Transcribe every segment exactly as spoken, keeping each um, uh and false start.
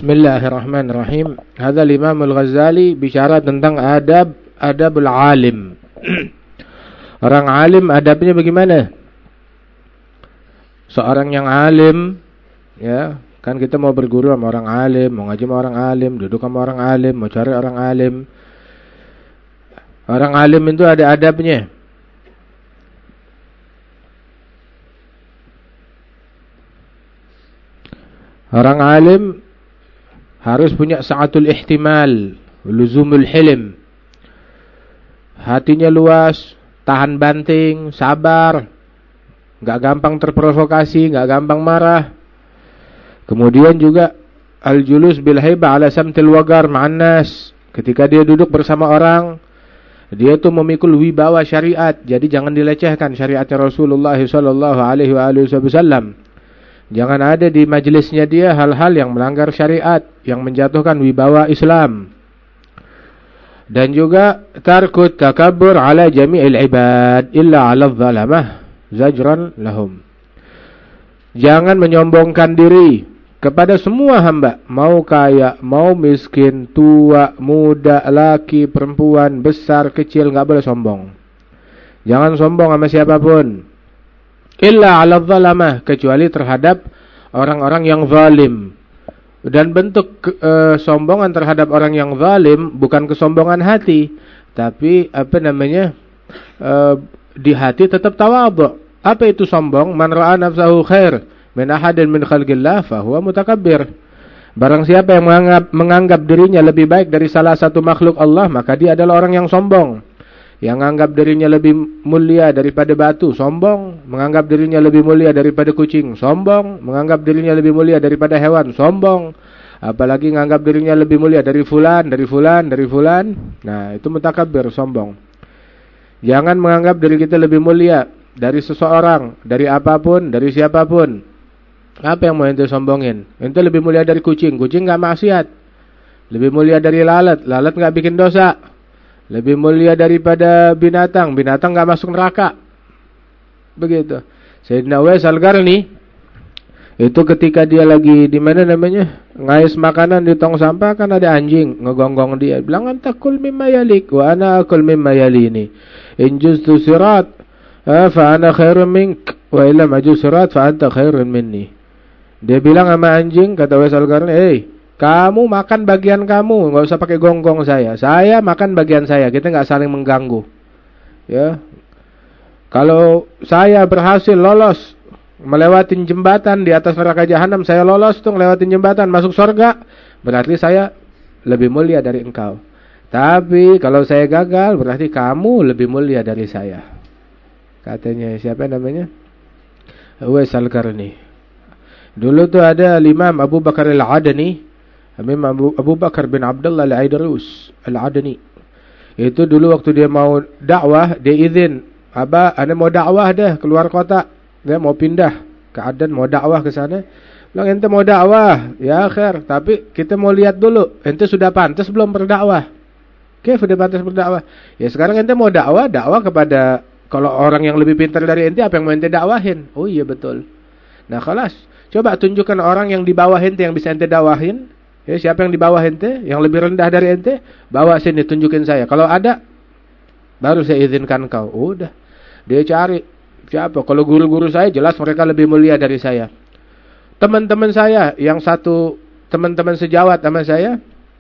Bismillahirrahmanirrahim. Hadza Imam Al-Ghazali bicara tentang adab adabul alim. Orang alim adabnya bagaimana? Seorang yang alim, ya, kan kita mau berguru sama orang alim, mau ngaji sama orang alim, duduk sama orang alim, mau cari orang alim. Orang alim itu ada adabnya. Orang alim harus punya sa'atul ihtimal, luzumul hilm. Hatinya luas, tahan banting, sabar, gak gampang terprovokasi, gak gampang marah. Kemudian juga al-julus bil haibah ala samtil wagar ma'an nas. Ketika dia duduk bersama orang, dia tuh memikul wibawa syariat. Jadi jangan dilecehkan syariatnya Rasulullah sallallahu alaihi wasallam. Jangan ada di majelisnya dia hal-hal yang melanggar syariat, yang menjatuhkan wibawa Islam. Dan juga tarkut takabbur ala jami'il ibad illa ala zalamah zajran lahum. Jangan menyombongkan diri kepada semua hamba, mau kaya, mau miskin, tua, muda, laki, perempuan, besar, kecil, enggak boleh sombong. Jangan sombong sama siapapun. Illa ala zalamah, kecuali terhadap orang-orang yang zalim. Dan bentuk e, sombongan terhadap orang yang zalim bukan kesombongan hati, tapi apa namanya, e, di hati tetap tawadhu. Apa itu sombong? Man ra'a nafsahu khair min ahadin min khalqillah fahuwa mutakabbir. Barang siapa yang menganggap, menganggap dirinya lebih baik dari salah satu makhluk Allah, maka dia adalah orang yang sombong. Yang menganggap dirinya lebih mulia daripada batu, sombong. Menganggap dirinya lebih mulia daripada kucing, sombong. Menganggap dirinya lebih mulia daripada hewan, sombong. Apalagi menganggap dirinya lebih mulia dari fulan, dari fulan, dari fulan. Nah, itu mutakabbir, sombong. Jangan menganggap diri kita lebih mulia dari seseorang, dari apapun, dari siapapun. Apa yang mau ente sombongin? Ente lebih mulia dari kucing, kucing gak maksiat. Lebih mulia dari lalat, lalat gak bikin dosa. Lebih mulia daripada binatang, binatang gak masuk neraka. Begitu. Sayyidina Uwais Al-Qarni itu ketika dia lagi di mana namanya, ngais makanan di tong sampah, kan ada anjing ngegonggong dia, bilang antakul mimma yalik wa ana akul mimma yalini in juztu sirat fa ana khairun mink wa illa maju sirat fa anta khairun minni. Dia bilang sama anjing, kata Uwais Al-Qarni, "Hey, kamu makan bagian kamu, nggak usah pakai gonggong saya. Saya makan bagian saya. Kita nggak saling mengganggu. Ya, kalau saya berhasil lolos melewati jembatan di atas neraka jahanam, saya lolos tuh ngelewatin jembatan masuk surga, berarti saya lebih mulia dari engkau. Tapi kalau saya gagal, berarti kamu lebih mulia dari saya." Katanya siapa namanya? Uwais Al-Qarni. Dulu tuh ada Imam Abu Bakar Al-Adani. Imam Abu, Abu Bakar bin Abdullah Al-Aidarus Al-Adani. Itu dulu waktu dia mau dakwah, dia izin, "Aba, ana mau dakwah dah keluar kota." Dia mau pindah ke Adan, mau dakwah ke sana. Bilang, "Ente mau dakwah? Ya khair, tapi kita mau lihat dulu, ente sudah pantas belum berdakwah?" Oke, sudah pantas berdakwah. Ya sekarang ente mau dakwah, dakwah kepada, kalau orang yang lebih pintar dari ente, apa yang mau ente dakwahin? Oh iya betul. Nah, kelas, coba tunjukkan orang yang di bawah ente yang bisa ente dakwahin. Ya, siapa yang di bawah ente, yang lebih rendah dari ente, bawa sini, tunjukin saya. Kalau ada, baru saya izinkan kau. Udah, dia cari siapa. Kalau guru-guru saya jelas mereka lebih mulia dari saya. Teman-teman saya yang satu, teman-teman sejawat sama saya,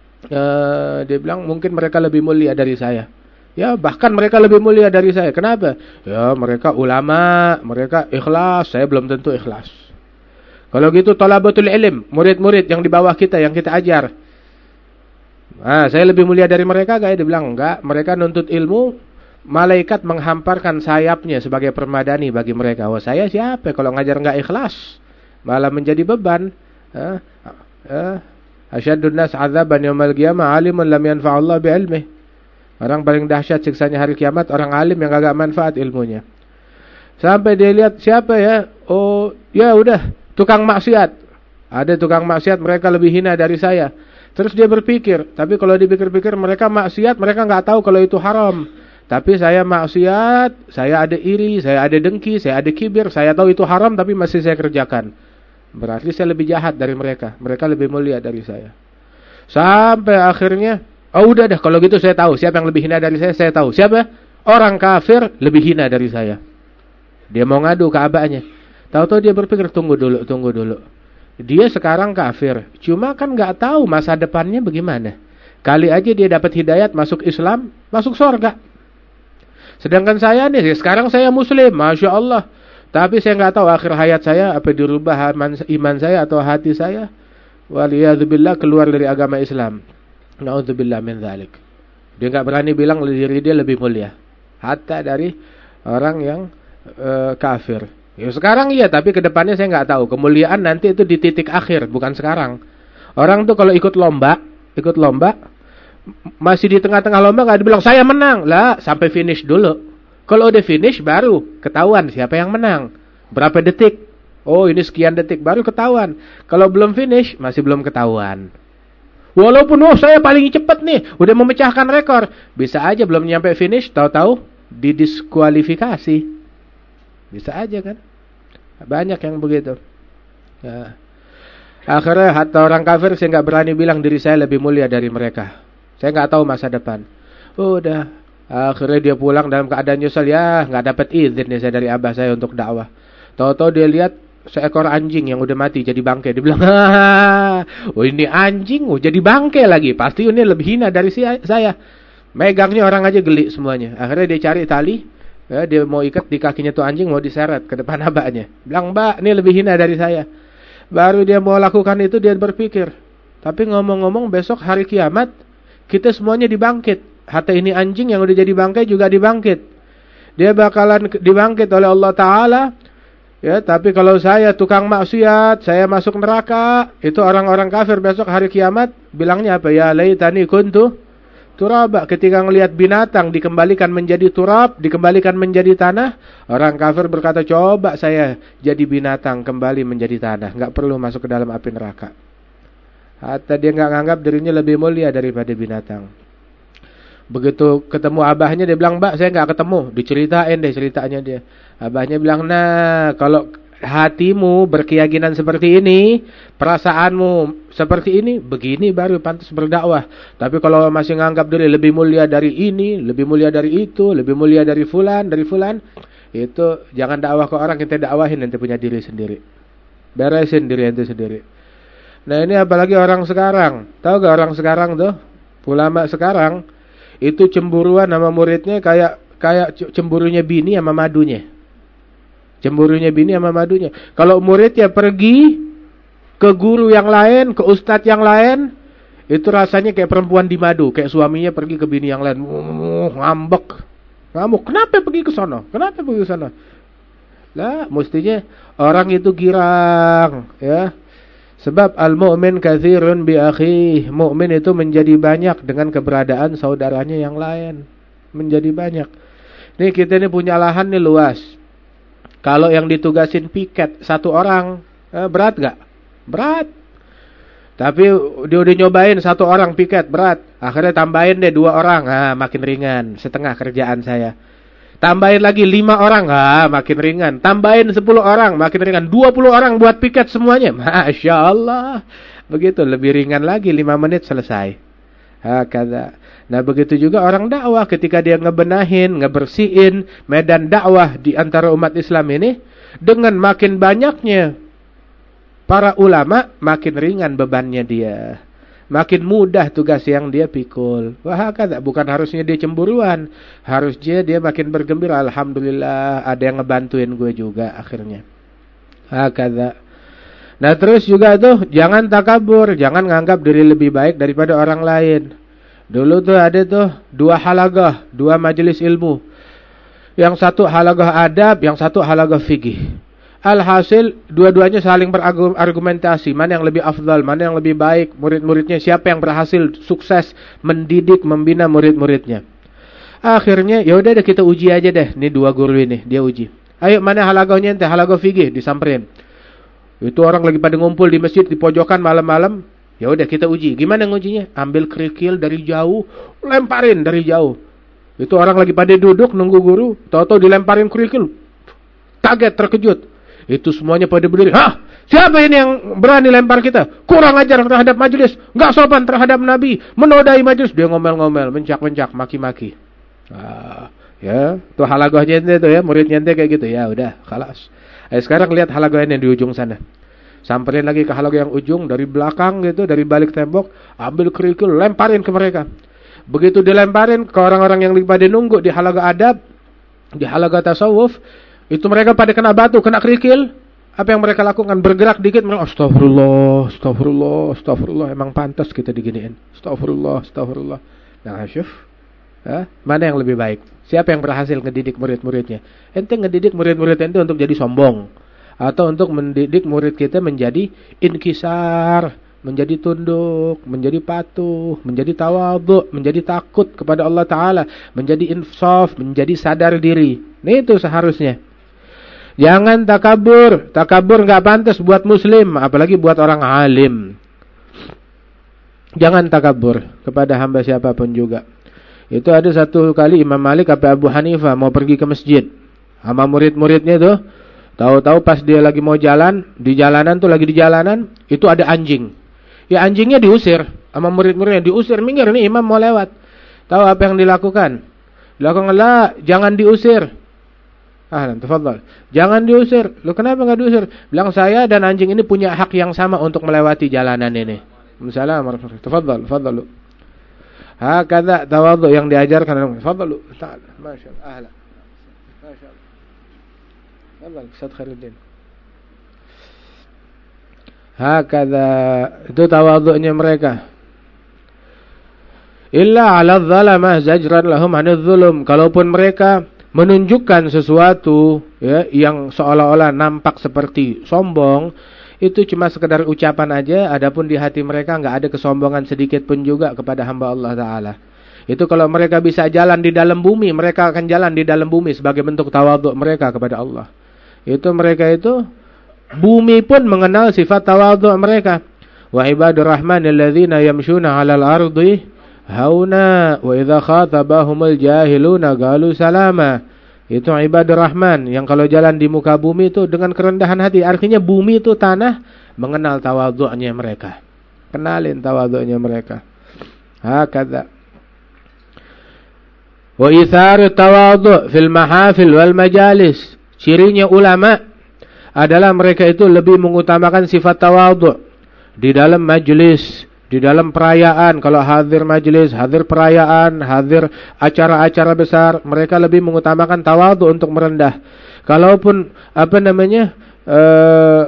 uh, dia bilang mungkin mereka lebih mulia dari saya. Ya, bahkan mereka lebih mulia dari saya. Kenapa? Ya, mereka ulama, mereka ikhlas, saya belum tentu ikhlas. Kalau gitu talabatul ilm, murid-murid yang di bawah kita, yang kita ajar. Nah, saya lebih mulia dari mereka gak ya? Dia bilang enggak, mereka nuntut ilmu, malaikat menghamparkan sayapnya sebagai permadani bagi mereka. Wah, saya siapa kalau ngajar enggak ikhlas? Malah menjadi beban. Ah, ah, Asyaddun nas 'adzaban yaumil qiyamah 'alimun lam yanfa'allahu bi'ilmihi. Orang paling dahsyat siksanya hari kiamat orang alim yang kagak manfaat ilmunya. Sampai dia lihat siapa ya? Oh, ya udah, tukang maksiat. Ada tukang maksiat, mereka lebih hina dari saya. Terus dia berpikir, tapi kalau dipikir-pikir mereka maksiat, mereka nggak tahu kalau itu haram. Tapi saya maksiat, saya ada iri, saya ada dengki, saya ada kibir, saya tahu itu haram tapi masih saya kerjakan. Berarti saya lebih jahat dari mereka. Mereka lebih mulia dari saya. Sampai akhirnya, oh udah dah, kalau gitu saya tahu siapa yang lebih hina dari saya, saya tahu. Siapa? Orang kafir lebih hina dari saya. Dia mau ngadu ke abahnya. Tahu-tahu dia berpikir, tunggu dulu, tunggu dulu. Dia sekarang kafir, cuma kan nggak tahu masa depannya bagaimana. Kali aja dia dapat hidayat, masuk Islam, masuk surga. Sedangkan saya nih, sekarang saya muslim, Masya Allah. Tapi saya nggak tahu akhir hayat saya, apa dirubah iman saya atau hati saya. Waliyadzubillah, keluar dari agama Islam. Na'udzubillah min dzalik. Dia nggak berani bilang diri dia lebih mulia. Hatta dari orang yang uh, kafir. Ya sekarang iya, tapi kedepannya saya nggak tahu. Kemuliaan nanti itu di titik akhir, bukan sekarang. Orang tuh kalau ikut lomba, ikut lomba, masih di tengah-tengah lomba nggak dibilang saya menang, lah sampai finish dulu. Kalau udah finish baru ketahuan siapa yang menang, berapa detik. Oh ini sekian detik baru ketahuan. Kalau belum finish masih belum ketahuan. Walaupun oh saya paling cepat nih, udah memecahkan rekor, bisa aja belum nyampe finish, tahu-tahu didiskualifikasi. Bisa aja kan? Banyak yang begitu. Ya. Akhirnya hatta orang kafir saya nggak berani bilang diri saya lebih mulia dari mereka. Saya nggak tahu masa depan. Udah. Akhirnya dia pulang dalam keadaan nyesel, ya nggak dapat izin nih saya dari abah saya untuk dakwah. Tahu-tahu dia lihat seekor anjing yang udah mati jadi bangkai. Dia bilang, oh ini anjing, oh jadi bangkai lagi. Pasti ini lebih hina dari saya. Megangnya orang aja geli semuanya. Akhirnya dia cari tali. Ya, dia mau ikat di kakinya tuh anjing, mau diseret ke depan abahnya. Bilang, mbak, ini lebih hina dari saya. Baru dia mau lakukan itu, dia berpikir. Tapi ngomong-ngomong, besok hari kiamat, kita semuanya dibangkit. Hatta ini anjing yang udah jadi bangkai juga dibangkit. Dia bakalan dibangkit oleh Allah Ta'ala. Ya, tapi kalau saya tukang maksiat, saya masuk neraka. Itu orang-orang kafir besok hari kiamat. Bilangnya apa? Ya laitani kuntu turaba. Ketika ngelihat binatang dikembalikan menjadi turab, dikembalikan menjadi tanah, orang kafir berkata, coba saya jadi binatang kembali menjadi tanah, nggak perlu masuk ke dalam api neraka. Hatta dia nggak nganggap dirinya lebih mulia daripada binatang. Begitu ketemu abahnya dia bilang, mbak saya nggak ketemu, diceritain deh ceritanya dia. Abahnya bilang, nah kalau hatimu berkeyakinan seperti ini, perasaanmu seperti ini, begini baru pantas berdakwah. Tapi kalau masih nganggap diri lebih mulia dari ini, lebih mulia dari itu, lebih mulia dari fulan, dari fulan, itu jangan dakwah ke orang, kita dakwahin nanti punya diri sendiri. Beresin diri ente sendiri. Nah ini apalagi orang sekarang. Tahu gak orang sekarang tuh? Ulama sekarang itu cemburuan sama muridnya kayak kayak cemburunya bini sama madunya. Cemburunya bini sama madunya. Kalau muridnya pergi ke guru yang lain, ke ustadz yang lain, itu rasanya kayak perempuan di madu, kayak suaminya pergi ke bini yang lain. Uh, ngambek. Ngamuk. Kenapa pergi ke sono? Kenapa pergi ke sono? Lah, mestinya orang itu girang, ya. Sebab al-mu'min katsirun bi akhihi. Mukmin itu menjadi banyak dengan keberadaan saudaranya yang lain. Menjadi banyak. Nih kita ini punya lahan nih luas. Kalau yang ditugasin piket satu orang, eh, berat gak? Berat. Tapi dia udah nyobain satu orang piket, berat. Akhirnya tambahin deh dua orang, ah, makin ringan. Setengah kerjaan saya. Tambahin lagi lima orang, ah, makin ringan. Tambahin sepuluh orang, makin ringan. Dua puluh orang buat piket semuanya. Masya Allah. Begitu, lebih ringan lagi, lima menit selesai. Hakadha. Nah begitu juga orang dakwah. Ketika dia ngebenahin, ngebersihin medan dakwah di antara umat Islam ini. Dengan makin banyaknya para ulama, makin ringan bebannya dia. Makin mudah tugas yang dia pikul. Wah, kata bukan harusnya dia cemburuan. Harusnya dia makin bergembira. Alhamdulillah ada yang ngebantuin gue juga akhirnya. Hakadha. Nah terus juga tuh jangan takabur. Jangan nganggap diri lebih baik daripada orang lain. Dulu tuh ada tuh dua halagah. Dua majelis ilmu. Yang satu halagah adab. Yang satu halagah fikih. Alhasil dua-duanya saling berargumentasi mana yang lebih afdal, mana yang lebih baik, murid-muridnya siapa yang berhasil sukses mendidik, membina murid-muridnya. Akhirnya ya udah deh kita uji aja deh, nih dua guru ini dia uji. Ayo mana halagahnya ente, halagah fikih disamperin. Itu orang lagi pada ngumpul di masjid di pojokan malam-malam. Ya udah kita uji. Gimana ngujinya? Ambil kerikil dari jauh, lemparin dari jauh. Itu orang lagi pada duduk nunggu guru, tahu-tahu dilemparin kerikil. Kaget, terkejut. Itu semuanya pada berdiri. Hah? Siapa ini yang berani lempar kita? Kurang ajar terhadap majelis, enggak sopan terhadap Nabi, menodai majelis. Dia ngomel-ngomel, mencak-mencak, maki-maki. Ah, ya, tuh halagohnya ente tuh ya, muridnya ente kayak gitu. Ya udah, khalas. Eh, sekarang lihat halagohnya yang di ujung sana. Samperin lagi ke halagoh yang ujung, dari belakang gitu, dari balik tembok, ambil kerikil, lemparin ke mereka. Begitu dilemparin ke orang-orang yang pada nunggu di halagoh adab, di halagoh tasawuf, itu mereka pada kena batu, kena kerikil. Apa yang mereka lakukan? Bergerak dikit, mereka astagfirullah, astagfirullah, astagfirullah. Emang pantas kita diginiin. Astagfirullah, astagfirullah. Nah, syuf. Ha? Mana yang lebih baik? Siapa yang berhasil ngedidik murid-muridnya? Ente ngedidik murid-murid ente untuk jadi sombong, atau untuk mendidik murid kita menjadi inkisar, menjadi tunduk, menjadi patuh, menjadi tawadhu, menjadi takut kepada Allah Ta'ala, menjadi insaf, menjadi sadar diri. Ini itu seharusnya. Jangan takabur. Takabur enggak pantas buat muslim, apalagi buat orang alim. Jangan takabur kepada hamba siapapun juga. Itu ada satu kali Imam Malik atau Abu Hanifah mau pergi ke masjid sama murid-muridnya tuh. Tahu-tahu pas dia lagi mau jalan, di jalanan tuh lagi di jalanan, itu ada anjing. Ya anjingnya diusir sama murid-muridnya, diusir, minggir nih imam mau lewat. Tahu apa yang dilakukan? Dilakukan, lah, jangan diusir. Ahlan, tafadhal. Jangan diusir. Lu kenapa enggak diusir? Bilang saya dan anjing ini punya hak yang sama untuk melewati jalanan ini. Assalamualaikum. Tafadhal, tafadhal. Hakadha tawadhu yang diajarkan. Tafadhal. Ta'al. Masyaallah. Ahlan. Masyaallah. Tafadhal, Ustaz Khairuddin. Hakadha, itu tawadhunya mereka. Illa 'ala adh-dhalamah zajran lahum 'anil dhulum. Kalaupun mereka menunjukkan sesuatu ya yang seolah-olah nampak seperti sombong, itu cuma sekedar ucapan aja, adapun di hati mereka enggak ada kesombongan sedikit pun juga kepada hamba Allah Ta'ala. Itu kalau mereka bisa jalan di dalam bumi, mereka akan jalan di dalam bumi sebagai bentuk tawadhu mereka kepada Allah. Itu mereka itu, bumi pun mengenal sifat tawadhu mereka. Wa ibadur rahmanil ladzina yamshuna 'alal ardi hauna wa idza khatabahumul jahiluna qalu salama. Itu ibadur rahman yang kalau jalan di muka bumi itu dengan kerendahan hati. Artinya bumi itu tanah mengenal tawadhu'nya mereka. Kenalin tawadhu'nya mereka. Hakadha. Wa itharu tawadhu' fil mahafil wal majalis. Cirinya ulama adalah mereka itu lebih mengutamakan sifat tawadhu' di dalam majlis, di dalam perayaan. Kalau hadir majlis, hadir perayaan, hadir acara-acara besar, mereka lebih mengutamakan tawadhu untuk merendah. Kalaupun apa namanya uh,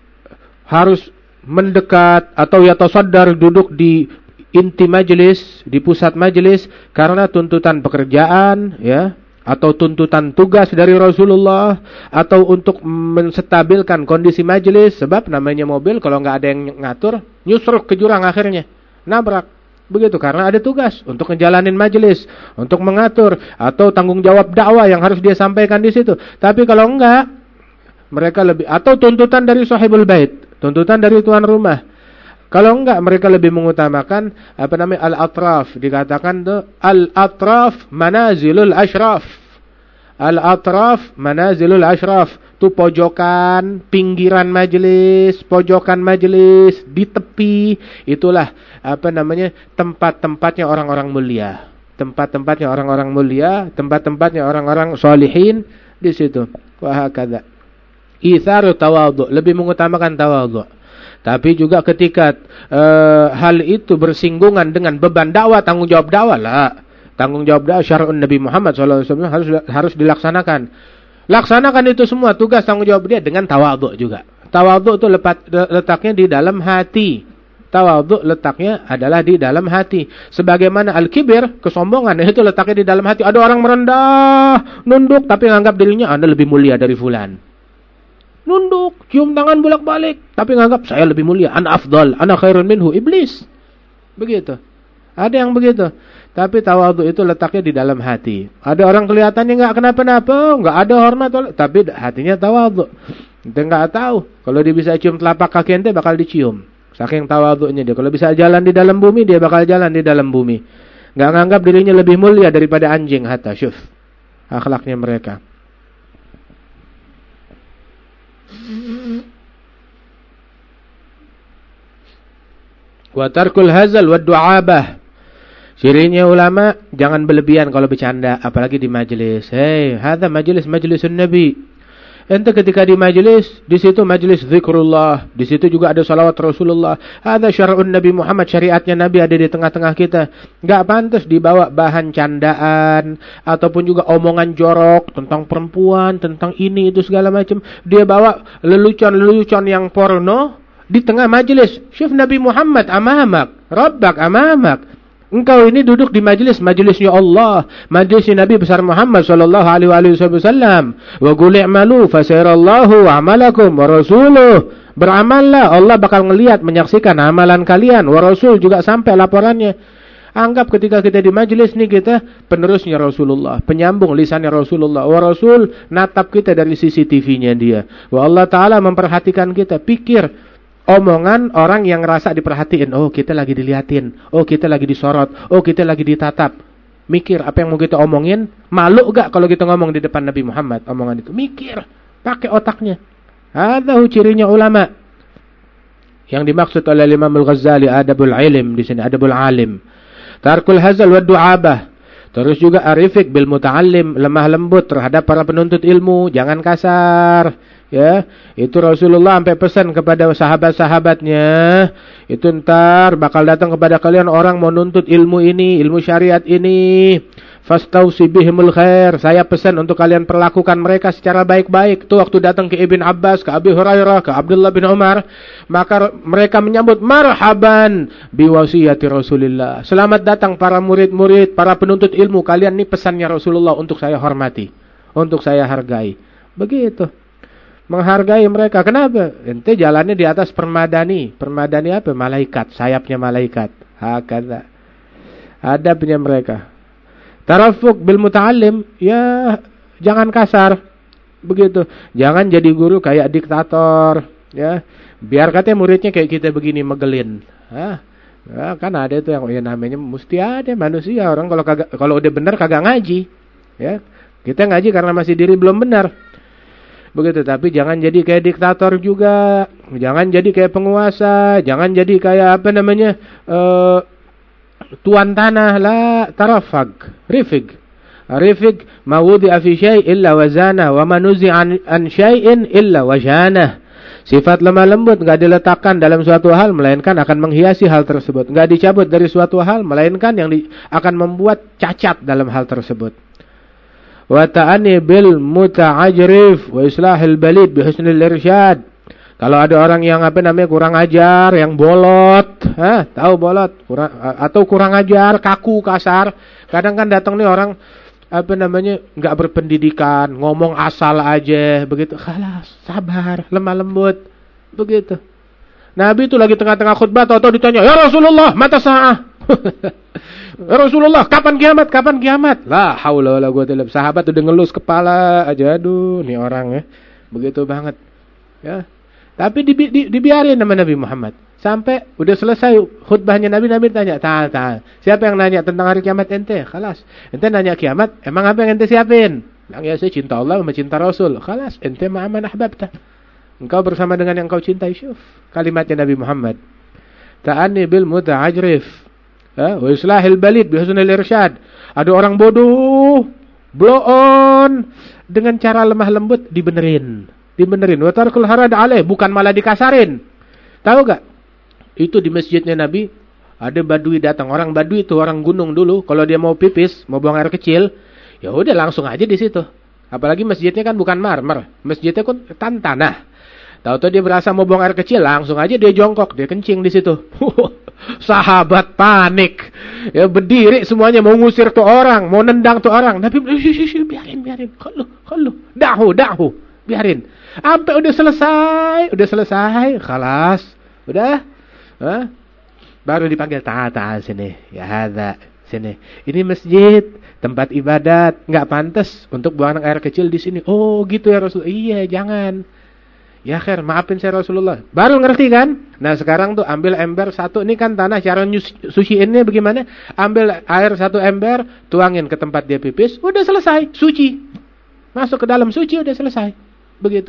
harus mendekat atau yatasaddar, duduk di inti majlis, di pusat majlis karena tuntutan pekerjaan ya, atau tuntutan tugas dari Rasulullah, atau untuk menstabilkan kondisi majelis. Sebab namanya mobil kalau nggak ada yang ngatur, nyusruk ke jurang akhirnya, nabrak. Begitu, karena ada tugas untuk ngejalanin majelis, untuk mengatur, atau tanggung jawab dakwah yang harus dia sampaikan di situ. Tapi kalau enggak, mereka lebih, atau tuntutan dari sahibul bait, tuntutan dari tuan rumah. Kalau enggak, mereka lebih mengutamakan apa namanya al-atraf. Dikatakan tuh al-atraf manazilul asyraf. Al-atraf manazilul asyraf. Itu pojokan, pinggiran majelis, pojokan majelis, di tepi. Itulah apa namanya tempat-tempatnya orang-orang mulia. Tempat-tempatnya orang-orang mulia, tempat-tempatnya orang-orang sholihin di situ. Wa hakadha. Itharu tawadhu, lebih mengutamakan tawadhu. Tapi juga ketika uh, hal itu bersinggungan dengan beban dakwah, tanggung jawab dakwah lah. Tanggung jawab dakwah syar'un Nabi Muhammad shallallahu alaihi wasallam harus harus dilaksanakan. Laksanakan itu semua tugas tanggung jawab dia dengan tawadhu juga. Tawadhu itu lepat, letaknya di dalam hati. Tawadhu letaknya adalah di dalam hati. Sebagaimana al-kibir, kesombongan, itu letaknya di dalam hati. Ada orang merendah, nunduk, tapi menganggap dirinya Anda lebih mulia dari fulan. Nunduk, cium tangan bolak-balik, tapi nganggap saya lebih mulia, ana afdal, ana khairun minhu, iblis. Begitu. Ada yang begitu. Tapi tawadhu itu letaknya di dalam hati. Ada orang kelihatannya enggak kenapa-napa, enggak ada hormat, tapi hatinya tawadhu. Ente enggak tahu, kalau dia bisa cium telapak kaki ente bakal dicium. Saking tawadhunya dia. Kalau bisa jalan di dalam bumi, dia bakal jalan di dalam bumi. Enggak nganggap dirinya lebih mulia daripada anjing. Hatta syuf akhlaknya mereka. Wa tarkul hazal wa du'abah. Cirinya ulama jangan berlebihan kalau bercanda, apalagi di majelis. Hei, hadza majelis majlisun Nabi. Ente ketika di majelis, di situ majelis zikrullah, di situ juga ada salawat Rasulullah. Hadza syar'un Nabi Muhammad, syariatnya Nabi ada di tengah-tengah kita. Enggak pantas dibawa bahan candaan ataupun juga omongan jorok tentang perempuan, tentang ini itu segala macam. Dia bawa lelucon-lelucon yang porno di tengah majelis. Syuf Nabi Muhammad amamak, Rabbak amamak. Engkau ini duduk di majelis, majelisnya Allah, majelisnya Nabi besar Muhammad sallallahu alaihi wasallam. Wa qul i'malu fasayarallahu a'malakum wa rasuluh. Beramallah, Allah bakal ngelihat, menyaksikan amalan kalian. Wa rasul juga sampai laporannya. Anggap ketika kita di majelis nih, kita penerusnya Rasulullah, penyambung lisannya Rasulullah. Wa rasul natap kita dari C C T V-nya dia. Wa Allah Ta'ala memperhatikan kita. Pikir omongan orang yang rasa diperhatiin. Oh, kita lagi diliatin. Oh, kita lagi disorot. Oh, kita lagi ditatap. Mikir apa yang mau kita omongin. Malu gak kalau kita ngomong di depan Nabi Muhammad omongan itu? Mikir. Pakai otaknya. Ada cirinya ulama. Yang dimaksud oleh Imam Al-Ghazali adabul ilm di sini, adabul alim. Tarkul hazal wa du'abah. Terus juga arifik bil muta'allim, lemah lembut terhadap para penuntut ilmu, jangan kasar. Ya, itu Rasulullah sampai pesan kepada sahabat-sahabatnya, itu ntar bakal datang kepada kalian orang mau nuntut ilmu ini, ilmu syariat ini. Fastausi bihimul khair. Saya pesan untuk kalian perlakukan mereka secara baik-baik. Tuh waktu datang ke Ibn Abbas, ke Abi Hurairah, ke Abdullah bin Umar, maka mereka menyambut marhaban biwasiyati Rasulillah. Selamat datang para murid-murid, para penuntut ilmu. Kalian ini pesannya Rasulullah untuk saya hormati, untuk saya hargai. Begitu. Menghargai mereka. Kenapa? Ente jalannya di atas permadani. Permadani apa? Malaikat. Sayapnya malaikat. Hakadha. Adabnya mereka. Tarafuk bil muta'allim, ya jangan kasar. Begitu. Jangan jadi guru kayak diktator, ya. Biar katanya muridnya kayak kita begini megelin. Hah? Ya, kan ada itu yang ya namanya mesti ada manusia orang kalau kagak, kalau udah benar kagak ngaji. Ya. Kita ngaji karena masih diri belum benar. Begitu, tapi jangan jadi kayak diktator juga. Jangan jadi kayak penguasa, jangan jadi kayak apa namanya? Eh tuan tanah. La tarafag, rifig. Rifig ma wudi'a fi syai' illa wazana wa ma nuzi'a an syai'in illa wajana. Sifat lemah lembut enggak diletakkan dalam suatu hal melainkan akan menghiasi hal tersebut. Enggak dicabut dari suatu hal melainkan yang di, akan membuat cacat dalam hal tersebut. Wa ta'ani bil muta'ajrif wa islahil balid bi husnil irsyad. Kalau ada orang yang apa namanya kurang ajar, yang bolot, ha, tahu bolot, kurang, atau kurang ajar, kaku, kasar. Kadang kan datang nih orang apa namanya enggak berpendidikan, ngomong asal aja, begitu. Khalas, sabar, lemah lembut, begitu. Nabi itu lagi tengah-tengah khutbah, tahu-tahu ditanya, "Ya Rasulullah, mata sa'ah." "Ya Rasulullah, kapan kiamat? Kapan kiamat?" La haula wala quwwata illa billah. Sahabat udah ngelus kepala aja, aduh, nih orang ya. Begitu banget. Ya. Tapi dibi di, dibiarin sama Nabi Muhammad. Sampai udah selesai khutbahnya Nabi, Nabi tanya, "Tahan, tahan. Siapa yang nanya tentang hari kiamat ente?" Khalas. Ente nanya kiamat, emang apa yang ente siapin? Bilang, ya saya cinta Allah sama cinta Rasul. Khalas, ente ma'aman ahbabta. Engkau bersama dengan yang kau cintai. Syuf kalimatnya Nabi Muhammad. Ta'ani bil muta'ajrif. Ha, wa islahil balid bi husnil irsyad. Ada orang bodoh, blow on, dengan cara lemah lembut dibenerin. Dibenerin. Wa tarkul harad alaih, bukan malah dikasarin. Tahu gak? Itu di masjidnya Nabi ada badui datang. Orang badui itu orang gunung dulu, kalau dia mau pipis, mau buang air kecil, ya udah langsung aja di situ. Apalagi masjidnya kan bukan marmer, masjidnya kan tan tanah. Tahu-tahu dia berasa mau buang air kecil, langsung aja dia jongkok, dia kencing di situ. Sahabat panik. Ya berdiri semuanya mau ngusir tuh orang, mau nendang tuh orang. Nabi biarin, biarin. Kalau, kalau, dahu, dahu, biarin. Sampai udah selesai, udah selesai, khalas, udah, Hah? Baru dipanggil, "Ta-ta sini, ya hadza, sini. Ini masjid, tempat ibadat, nggak pantas untuk buang air kecil di sini." "Oh gitu ya Rasul." "Iya, jangan." "Ya khair, maafin saya Rasulullah." Baru ngerti kan? Nah sekarang tuh ambil ember satu, ini kan tanah, cara suciinnya bagaimana? Ambil air satu ember, tuangin ke tempat dia pipis, udah selesai, suci. Masuk ke dalam suci, udah selesai. Begitu.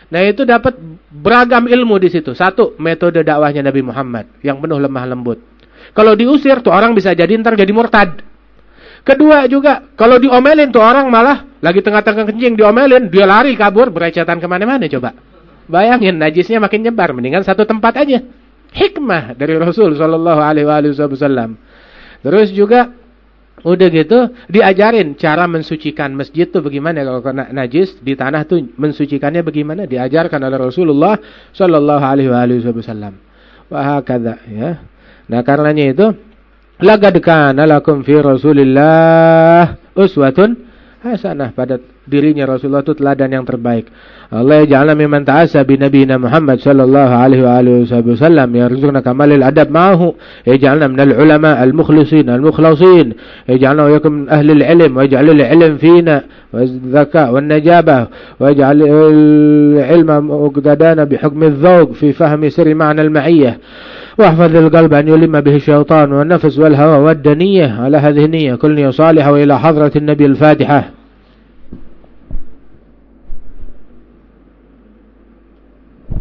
Nah itu dapat beragam ilmu di situ. Satu, metode dakwahnya Nabi Muhammad yang penuh lemah lembut. Kalau diusir tuh orang bisa jadi ntar jadi murtad. Kedua juga, kalau diomelin tuh orang malah lagi tengah-tengah kencing diomelin, dia lari kabur berecetan kemana-mana coba. Bayangin najisnya makin nyebar, mendingan satu tempat aja. Hikmah dari Rasul Shallallahu Alaihi Wasallam. Terus juga udah gitu diajarin cara mensucikan masjid tuh bagaimana kalau kena najis di tanah tuh mensucikannya bagaimana, diajarkan oleh Rasulullah Shallallahu Alaihi Wasallam. Wah kata ya. Nah karenanya itu laqad kana lakum fi Rasulillah uswatun hasanah, pada dirinya Rasulullah itu teladan yang terbaik. Allah ja'alna mimman ta'assa bi nabiyina Muhammad sallallahu alaihi wa alihi wasallam yarzuqna kamalil adab ma'ahu, yaj'alna minal ulama al-mukhlisin al-mukhlasin, yaj'alna wa yakum ahli al-ilm wa yaj'al al-ilm fina waz-zaka wan-najabah wa yaj'al al-ilma muqtadana bi hukmi adh-dhawq fi fahmi sirri ma'na al-ma'iyyah. واحفظ القلب أن يلم به الشيطان والنفس والهوى والدنية على هذه النية كل نية صالحة وإلى حضرة النبي الفاتحة.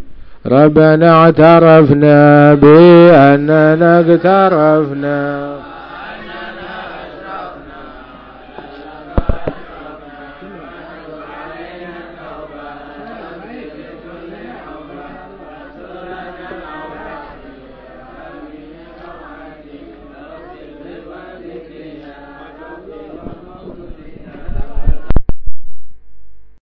ربنا اعترفنا بأننا اقترفنا